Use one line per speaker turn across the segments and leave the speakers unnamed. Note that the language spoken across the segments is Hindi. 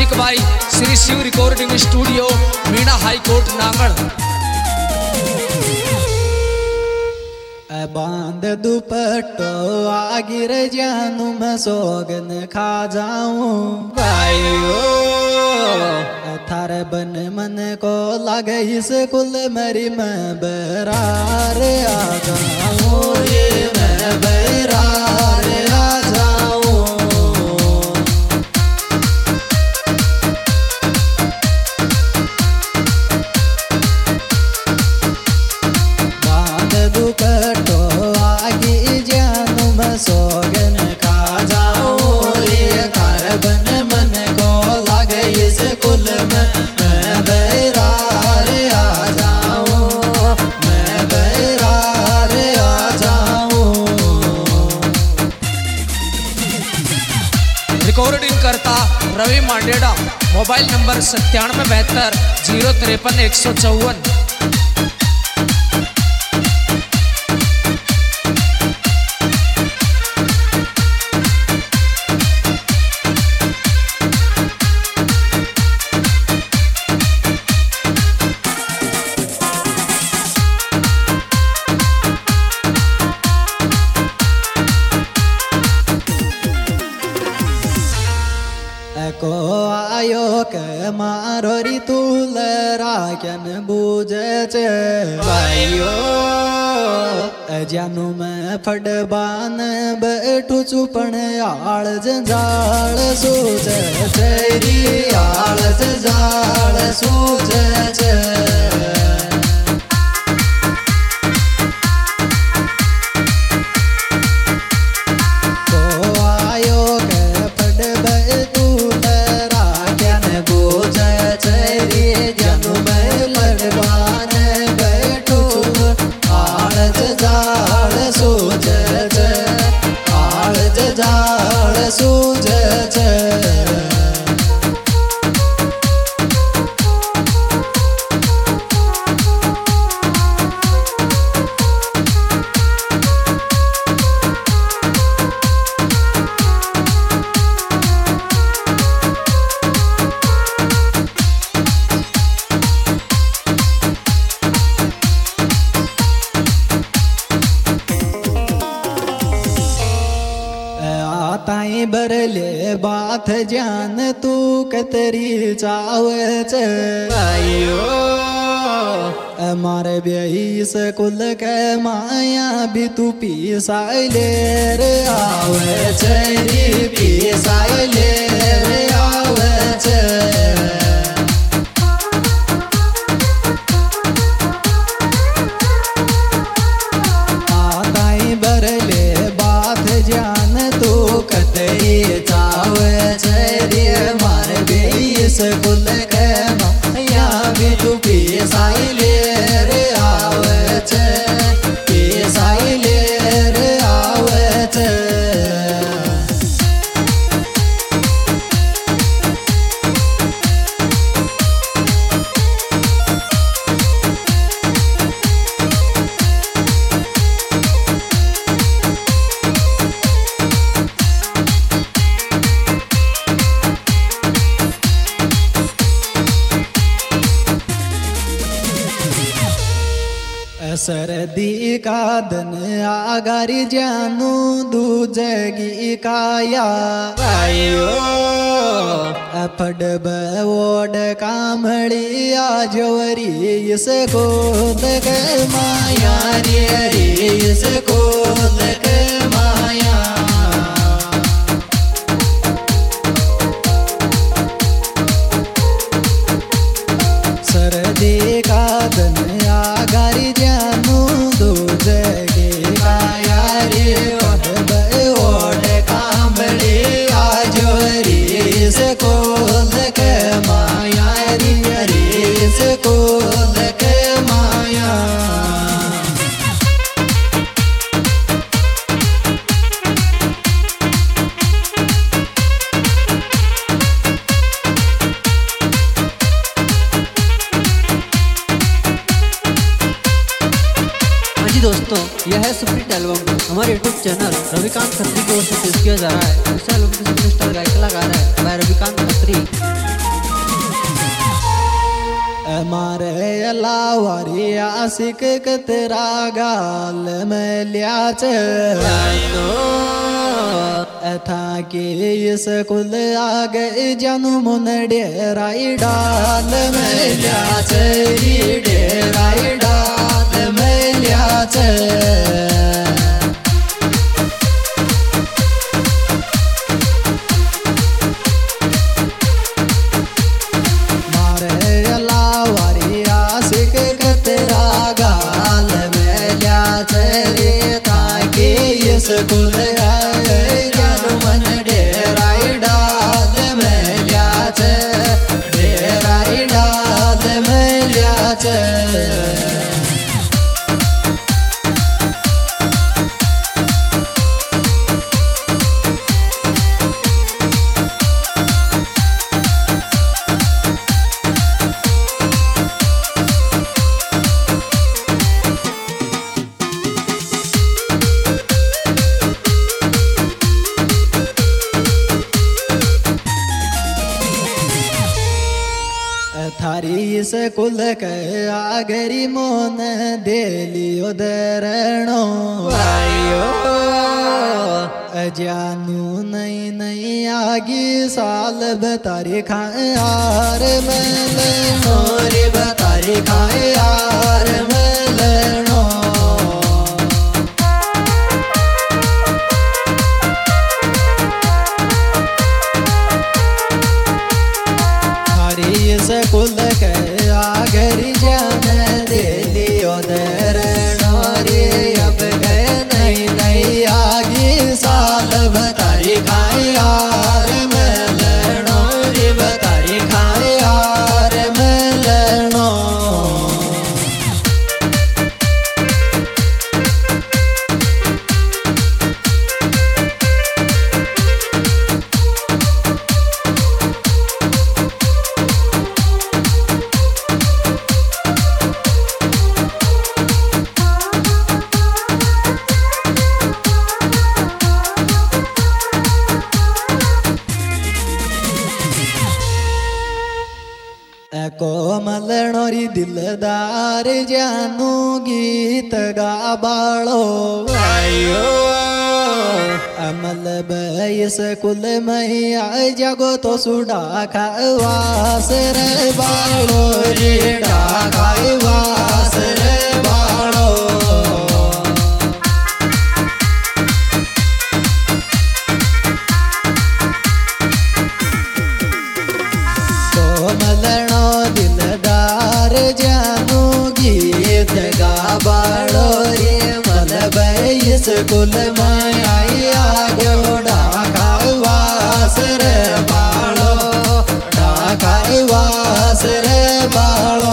Music by Shri Shiv recording studio Meena high court Nangal.
बांध दुपट्टो आगिर जानू मैं सोगन खा जाऊं भाइयों। थारे बन मन को लगे इस कुल मेरी मैं बरार आ जाऊं, ये मैं बरार आ जाऊं। बांध दुपट्टो आगी जानू मैं सोगन खा जाऊं, ये थारे बन मन को लगे इस कुल में मैं बरार आ जाऊं, मैं बरार आ जाऊं।
रिकॉर्डिंग करता रवि मांडेड़ा, मोबाइल नंबर 9772 053 154।
को आयो के मारो री तूल राखन बूझे चे भाइयो। जानू मैं फटबान बैठू चुपण आल जंजाल सूझे तेरी आल जंजाल सूझे चे। ताई बरले बात जान तू कतरी चावे चे भाइयो। मारे ब्याही से कुल के माया भी तू पीसाइले रे आवे चे, पीसाइले रे आवे चे। ताई बरले बात जान तू कतई चावे रे मार बेस कुल के माया भी तू पीसाइले रे आवे चे, पीसाइले रे आवे चे। सर्दी का दिन आगारी जानू दूजगी काया भाइयो। फड बोड कामड़ी आजवरी इस गोद के माया रे इस गोद के माया। सर्दी का दिन आगारी जानू दूजगी काया रे ओढ़ कामड़ी आजोरी से कोल के माया रे से कोल के माया।
जी दोस्तों, यह है सुप्रीत एल्बम हमारे यूट्यूब चैनल रविकांत खत्री की ओर से पेश किया जा रहा है। इस एल्बम के सुपरस्टार गायक कलाकार है भाई रविकांत खत्री।
मारे लावारी आशिक तेरा गाल में लियाच था कि इस कुल आगे जानू मुन डेराई डाल में लियाच डेराई डाल में लियाच कुल जानू मन डेराई डाल में लियाच डेराई डाल में लियाच थारी से कुल के आगरी मोन देलियो दरणो आयो जानू नहीं नहीं आगी साल बतारी खाए यार में लेनो रे बतारी खाए यार में लेनो से कुल के आगरी जान दे लियो दरणो रे अब गए नहीं नहीं आगे साल बतारी खाए यार में लेनो रे बतारी खाए यार में लेनो कोमल नोरी दिलदार जानू गीत गा बालो आयो अमल बैस कुल मैया जगो तो सुडा खावास रे बालो रे खावास रे बालो कोमलनो दिलदार जानू गीत गा बाड़ो रे मल बैस कुल माया ढाका वास रे बाड़ो ढाका वास रे बाड़ो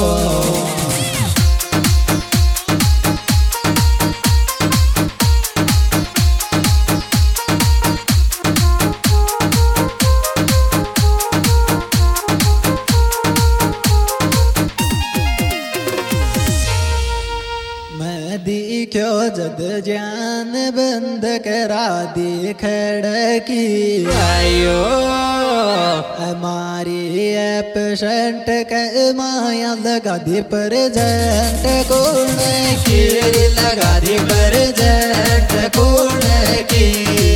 दिखो जद जान बंद करा दी खड़की आयो हमारी ऐप शंट के माया लगा दी पर जंट कौन की लगा दी पर जंट कौन की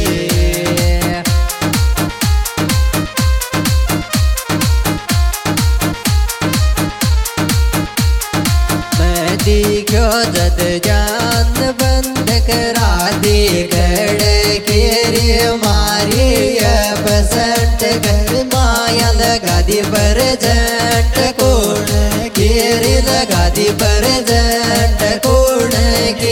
दिखो जद जान बंद करा दी खड़की रे मारी बसंट घर माया लगा दी पर जंट कौन की रे लगा दी पर जंट कौन की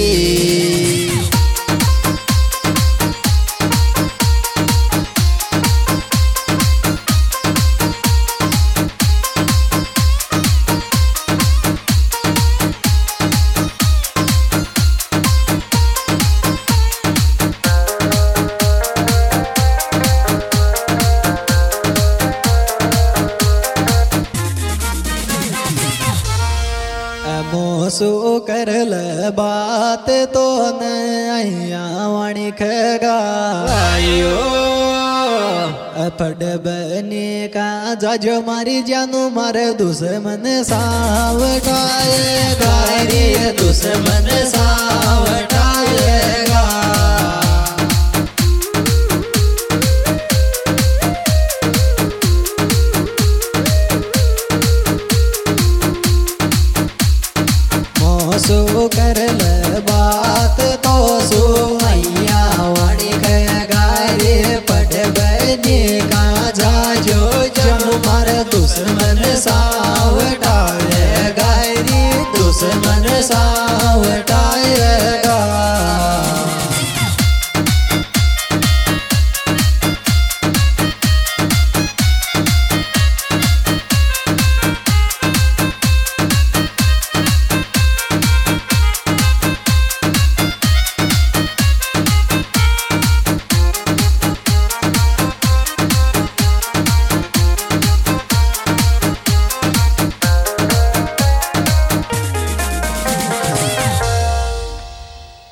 मोसू करल बात तो नैया वाणी खगा आयो फट बने का जाजो मारी जानू मारे दुश्मन सावटाएगा रे दुश्मन सावटाएगा